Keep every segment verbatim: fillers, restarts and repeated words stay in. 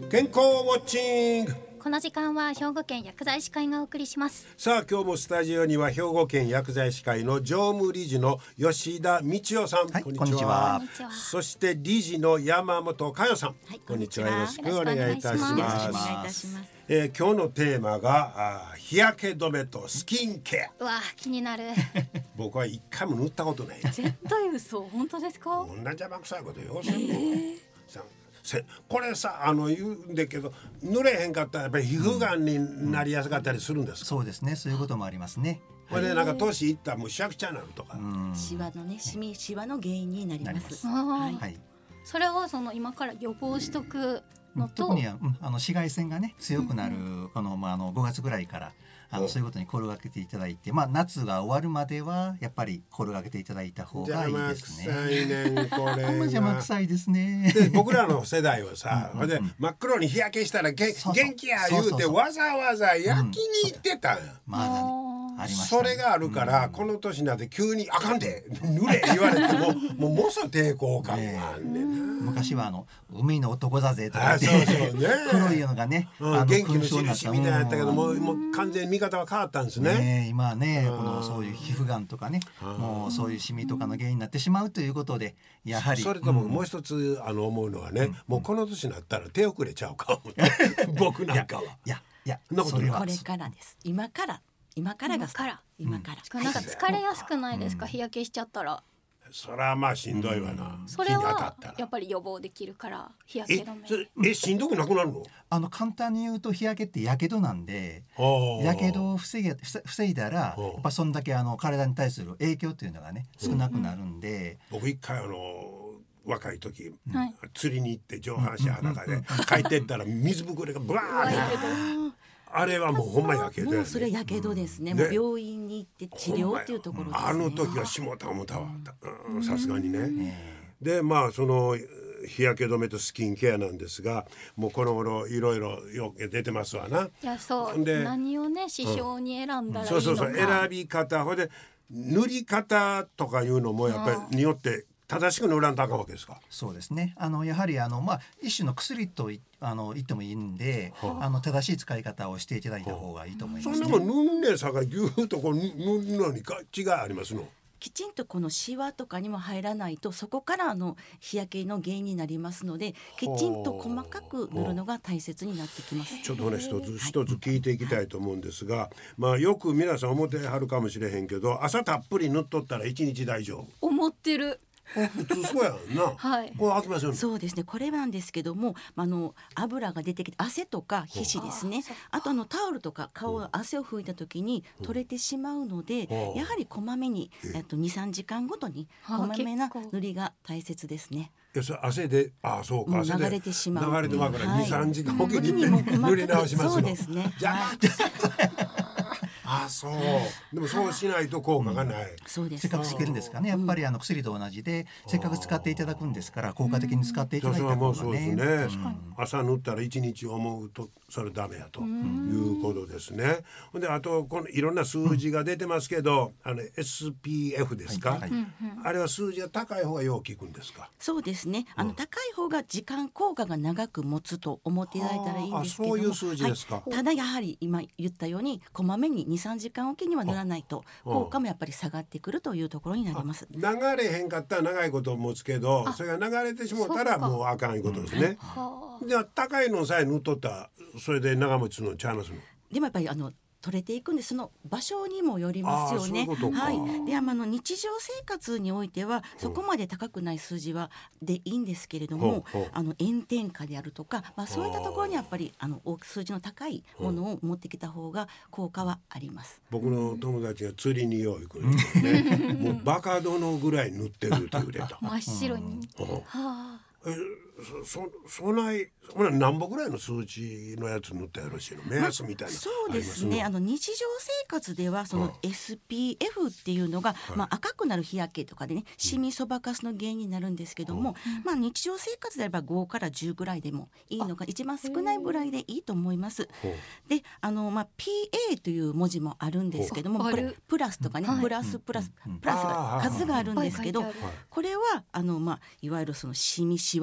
健康ウォッチング。 この時間は兵庫県薬剤師会がお送りします。 さあ今日もスタジオには兵庫県薬剤師会の常務理事の吉田道夫さん、 はい、 こんにちは。 こんにちは。 そして理事の山本佳代さん、 はい、 こんにちは。よろしくお願いいたします。 よろしくお願いいたします。 えー、今日のテーマがあ日焼け止めとスキンケア。 うわ気になる僕は一回も塗ったことない。 絶対嘘。本当ですか？ こんな邪魔くさいことようせんの、えーこれさあの言うんだけど濡れへんかったらやっぱり皮膚がんになりやすかったりするんですか？ そうですね、そういうこともありますね。 これでなんか年いったらむしゃくちゃになるとか、 シワのねシミシワの原因になります。 はいはい、 それをその今から予防しとくのと、 特には、うん、あの紫外線がね強くなる、うんうん、この、まあ、あのごがつぐらいからあのそういうことに心がけていただいて、まあ、夏が終わるまではやっぱり心がけていただいた方がいいですね。 邪魔くさいねんこれが邪魔くさいですね。 で僕らの世代はさ、うんうんうん、で真っ黒に日焼けしたらげそうそう元気や言うてそうそうそうわざわざ焼きに行ってたんや、うん、 まあねありましたね、 それがあるから、うん、この年になって急にあかんで濡れ言われてももうもそ抵抗感があんねんな。 昔はあの海の男だぜとか言ってそうそう、ね、 黒いのがね、 うん、あの元気の印みたいなやったけど、うん、もう、もう完全に見方は変わったんですね。 ね今はねこのそういう皮膚がんとかねもうそういうシミとかの原因になってしまうということでやはりそれとももう一つあの思うのはね、うん、もうこの年になったら手遅れちゃうかも僕なんかは。 いやいやいやそれはこれからです。今から今からが今から今から、 うん、なんか疲れやすくないですか、うん、日焼けしちゃったら。 それはまあしんどいわな、うん、 それはやっぱり予防できるから日焼け止め。ええしんどくなくなるの？ あの簡単に言うと日焼けってやけどなんでやけどを防げ防いだらやっぱそんだけあの体に対する影響っていうのがね少なくなるんで、 うん、僕一回あの若い時、うん、釣りに行って上半身裸で帰ってったら水ぶくれがブワーってあれはもうほんまやけど、ね、 もうそれはやけどですね、うん、もう病院に行って治療っていうところですね。 あの時はしもたもたわさすがにね。でまあその日焼け止めとスキンケアなんですがもうこの頃いろいろよく出てますわな。 いやそうで何をね指標に選んだらいいのか、うん、 そうそうそう選び方ほいで塗り方とかいうのもやっぱりによって正しく塗らんとあかんわけですか？ そうですね。あのやはりあのまあ一種の薬とあの言ってもいいんで、はあ、あの正しい使い方をしていただいた方がいいと思います、ね。 そんなもん塗んねえさがぎゅーっとこう塗るのにか違いありますの？ きちんとこのシワとかにも入らないとそこからの日焼けの原因になりますのできちんと細かく塗るのが大切になってきます。 ちょっとね一つ一つ聞いていきたいと思うんですが、はい、まあよく皆さん思ってはるかもしれへんけど朝たっぷり塗っとったら一日大丈夫思ってる。 普通そうやんな。 はい。 これ飽きません。 そうですね。これなんですけども、あの油が出てきて汗とか皮脂ですね。あ, あとあのタオルとか顔の汗を拭いた時に取れてしまうので、やはりこまめにえっとにさんじかんごとにこまめな塗りが大切ですね。 いやそれ汗であそうか汗で流れてしまう。 流れてまうからにさんじかんおきに塗り直しますの。 そうですね。 じゃあ。あそうでもそうしないと効果がない、うん、 そうです。 せっかくつけるんですかねやっぱりあの薬と同じで、うん、せっかく使っていただくんですから効果的に使っていただいた方がね、 ね、うん、朝塗ったら一日思うとそれダメやということですね。であとこのいろんな数字が出てますけど、うん、あの エスピーエフ ですか、はいはい、あれは数字が高い方がよう効くんですか？ そうですね。あの、うん、高い方が時間効果が長く持つと思っていただいたらいいんですけども、 そういう数字ですか？ はい、ただやはり今言ったようにこまめににさんじかんおきには塗らないと効果もやっぱり下がってくるというところになります。 流れへんかったら長いこと持つけどそれが流れてしもたらもうあかんいうことですね、うん、じゃあ高いのさえ塗っとったらそれで長持ちのちゃいますの？ でもやっぱりあの取れていくんでその場所にもよりますよね。はい。であの日常生活においてはそこまで高くない数字はでいいんですけれども、うん、あの炎天下であるとか、まあ、そういったところにやっぱりあの数字の高いものを持ってきた方が効果はあります。 僕の友達が釣りによう行くんですよねもうバカ殿ぐらい塗ってるって言うてた真っ白に、 うんはあえそ, そ, そないほな何本ぐらいの数値のやつ塗ったらよろしいの目安みたいな、まあ、 そうですね。あの日常生活ではその エスピーエフ っていうのが、はいまあ、赤くなる日焼けとかでねシミそばかすの原因になるんですけども、うんまあ、日常生活であればごからじゅうぐらいでもいいのが一番少ないぐらいでいいと思います。であの、まあ、ピーエー という文字もあるんですけどもこれプラスとかね、はい、プラスプラス、うん、プラスが数があるんですけどこれはあの、まあ、いわゆるそのシミシワたる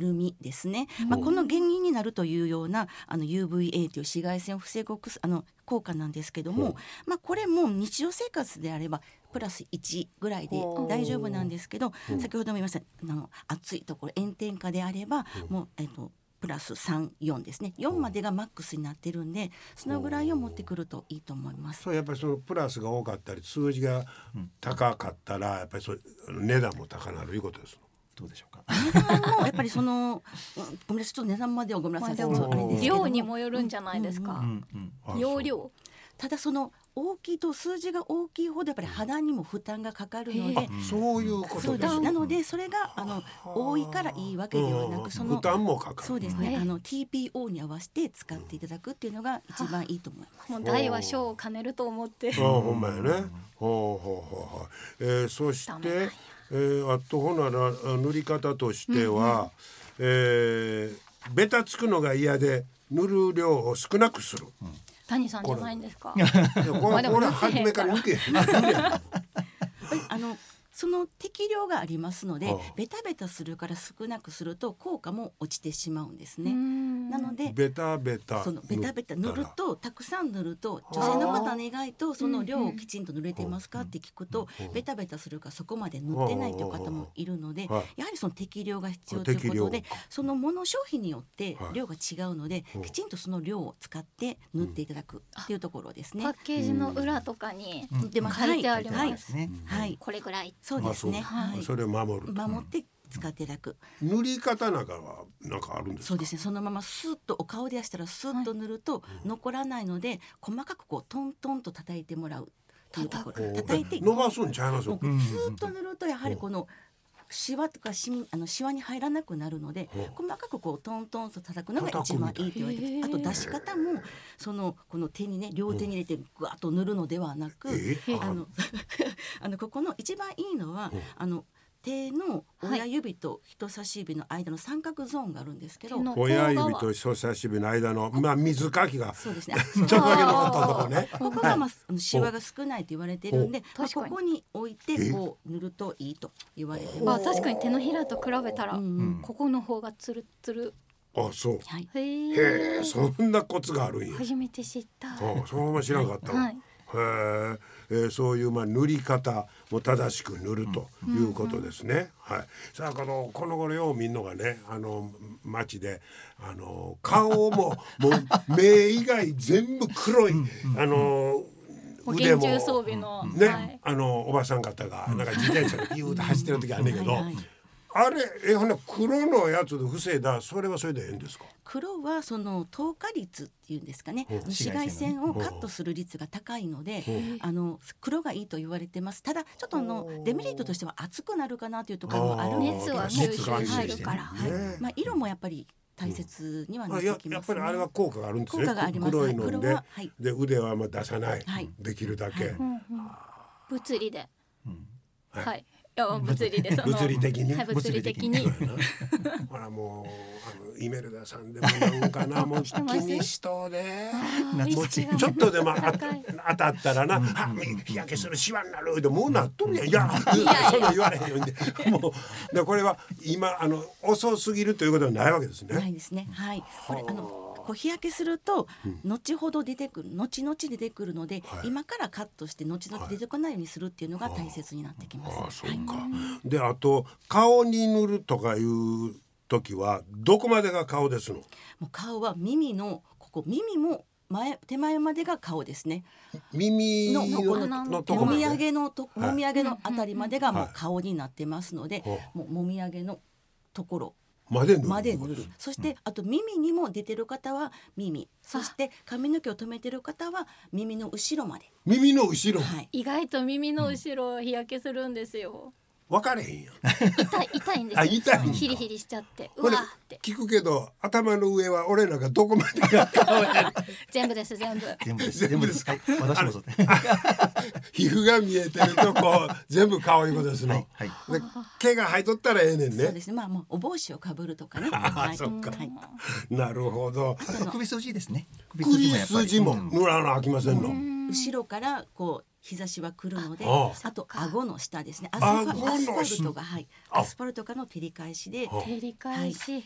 ルミですね、まあ、この原因になるというようなあの ユーブイエー という紫外線を防ぐあの効果なんですけども、まあ、これも日常生活であればプラスいちぐらいで大丈夫なんですけど、先ほども言いましたあの暑いところ炎天下であればもう、えっとプラスさん、よんですね。よんまでがマックスになってるんで、そのぐらいを持ってくるといいと思います。 そうやっぱりそのプラスが多かったり数字が高かったらやっぱりそう値段も高なるいうことです。 どうでしょうか。 値段もやっぱりそのごめんなさい、ちょっと値段まではごめんなさい、 まあでもそうあれですけども量にもよるんじゃないですか。 うんうん容量。 ただその大きいと数字が大きいほどやっぱり肌にも負担がかかるので、 そういうことそうです。 です。 なのでそれがあの多いからいいわけではなく、その負担もかかる。 そうですね。あの ティーピーオー に合わせて使っていただくっていうのが一番いいと思います。 もう大は小を兼ねると思って。 あほんまやね。ほうほうほう。えー、そして、えー、あとほなら塗り方としては、うんうん、えー、ベタつくのが嫌で塗る量を少なくする。うん谷さんじゃないんですか。 これこれ初めから抜け。 あのその適量がありますので、 はあ、 ベタベタするから少なくすると効果も落ちてしまうんですね。なのでベタベタそのベタベタ塗るとたくさん塗ると女性の方の意外とその量をきちんと塗れてますかって聞くと、ベタベタするからそこまで塗ってないという方もいるので、やはりその適量が必要ということで、そのもの消費によって量が違うので、きちんとその量を使って塗っていただくっていうところですね。 パッケージの裏とかに出ます。 書いてあります。 はい、 これぐらい。 そうですね。 はい、それを守る。 守って使っていただく。 塗り方なんかはなんかあるんですか。 そうですね。そのままスーッとお顔でやしたらスーッと塗ると残らないので、細かくこうトントンと叩いてもらうというところ。叩いて伸ばすんちゃいますよ。 スーッと塗るとやはりこのシワとかシミあのシワに入らなくなるので、細かくこうトントンと叩くのが一番いいと言われてます。あと出し方もそのこの手にね両手に入れてぐわっと塗るのではなく、あのあのここの一番いいのはあの手の親指と人差し指の間の三角ゾーンがあるんですけど、 親指と人差し指の間のまあ水かきがそうですね。 ちょっとだけ残ったとこね。 ここがまあシワが少ないと言われているんで、まあここに置いてこう塗るといいと言われてます。 あ、確かに手のひらと比べたらここの方がツルツル。 あ、そう。 はい、 へえ、そんなコツがあるんや。 初めて知った。 あ、そのまま知らなかったわ。 はい、 へえ、えー、そういうまあ塗り方も正しく塗るということですね。うんうん、はい。さあこのこの頃よう見んのがね、あの街であの顔ももう目以外全部黒いあの腕も厳重装備のね、 はい、 あのおばさん方がなんか自転車でピューッと走ってる時あんねんけど。はいはい、あれえほんな黒のやつで防いだそれはそれでええんですか。 黒はその透過率っていうんですかね、紫外線をカットする率が高いので、あの黒がいいと言われてます。ただちょっとあのデメリットとしては熱くなるかなというところもあるんですけど、 熱は吸収入るから、 はい、まあ色もやっぱり大切にはなってきますね。 やっぱりあれは効果があるんですね。 効果があります。 黒いので、 はい、 で腕はまあ出さない、はい、できるだけ、はい、 うんうん、物理で、うん、はい、はい、いや物理で物理的に、 はい、物理的にほらもうあのイメルダさんでもなんかなもう気にしとでちょっとでもあ当たったらな、うん、あ日焼けするシワになるでもうなっとるやん、いやそんな言われへんようにもうでこれは今あの遅すぎるということはないわけですね。 ないですね。はい。これあのこう日焼けすると後ほど出てくる、後々出てくるので、はい、今からカットして後々出てこないようにするっていうのが大切になってきます。 ああ、そうか。はい、であと顔に塗るとかいう時はどこまでが顔ですの？ もう顔は耳のここ耳も前手前までが顔ですね。 耳のここののとこまでもみあげのともみあげのあたりまでがもう顔になってますので、はい、もうもみあげのところまで塗る。 まで塗る。そしてあと耳にも出てる方は耳、そして髪の毛を留めてる方は耳の後ろまで。 耳の後ろ、 はい、意外と耳の後ろ日焼けするんですよ。 分かれへんやん。 痛い痛いんですよ。 あ、痛い。 ヒリヒリしちゃって。うわーって。 聞くけど頭の上は俺なんかどこまでが顔や。 全部です全部。 全部です全部です。はい、私もそう。 皮膚が見えてるとこ全部顔いうことですの。はいはい、で毛が生えとったらええねんね。 そうですね。まあもうお帽子をかぶるとかね。 あ、そっか。はい、なるほど。 あと首筋ですね。 首筋も塗らなあきませんの。 後ろからこう日差しは来るので、あ, あと顎の下ですね。アスファルトが、はい、アスファルトからの照り返しで、 照り返し、はい、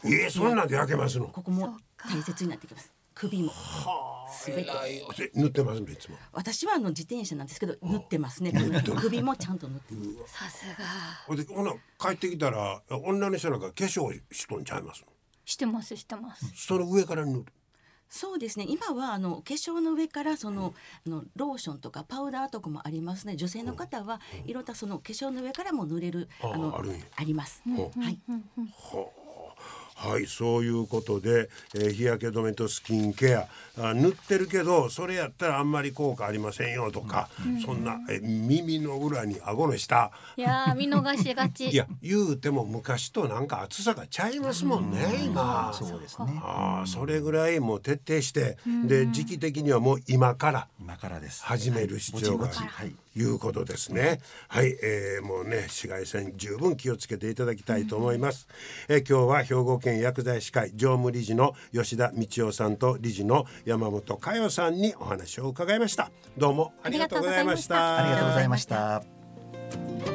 えー、そんなんで焼けますの。 ここも大切になってきます。首もすべて塗ってますねいつも。 私はあの自転車なんですけど塗ってますね。首もちゃんと塗ってます。 さすが。 ほんでほな帰ってきたら女の人なんか化粧しとんちゃいますの。 してますしてます。 その上から塗る。 そうですね。今はあの化粧の上からその、うん、あのローションとかパウダーとかもありますね。女性の方はいろんなその化粧の上からも塗れる、 うん、 あのあ, あ, るんあります。 うん、 はい。 ははい、そういうことで、えー、日焼け止めとスキンケアあ塗ってるけどそれやったらあんまり効果ありませんよとか、うん、そんなえ耳の裏に顎の下いや見逃しがちいや言うても昔となんか厚さがちゃいますもんね、うん、今そうですね。 あそれぐらいもう徹底して、うん、で時期的にはもう今から今からです始める必要があるということですね。はい、えー、もうね紫外線十分気をつけていただきたいと思います、うん、えー、今日は兵庫県薬剤師会常務理事の吉田道夫さんと理事の山本佳代さんにお話を伺いました。どうもありがとうございました。 ありがとうございました。